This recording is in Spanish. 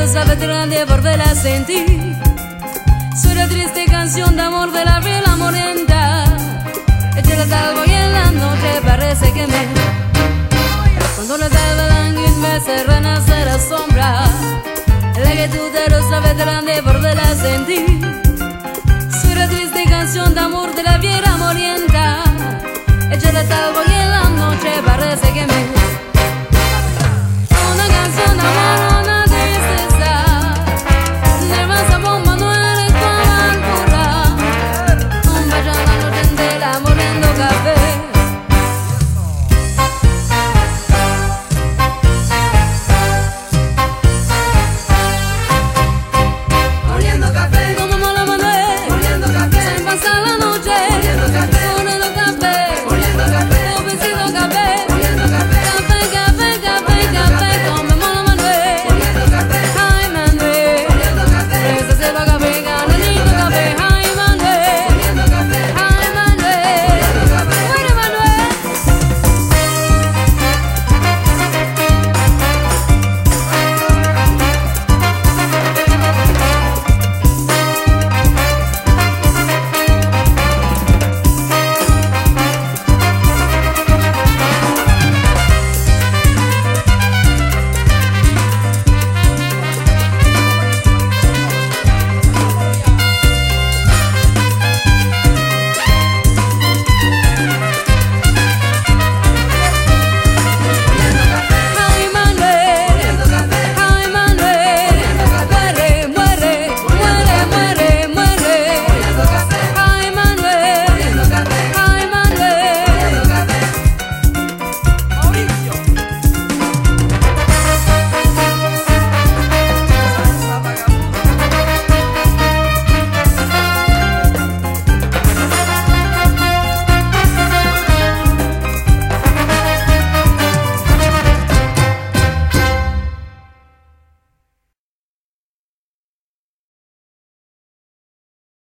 sabe grande volver a sentir. Soy la triste canción de amor de la vela morenta. Entre el salvo y en la noche parece que me... Cuando la tarde me hace renacer la sombra. La que tú te lo sabes grande por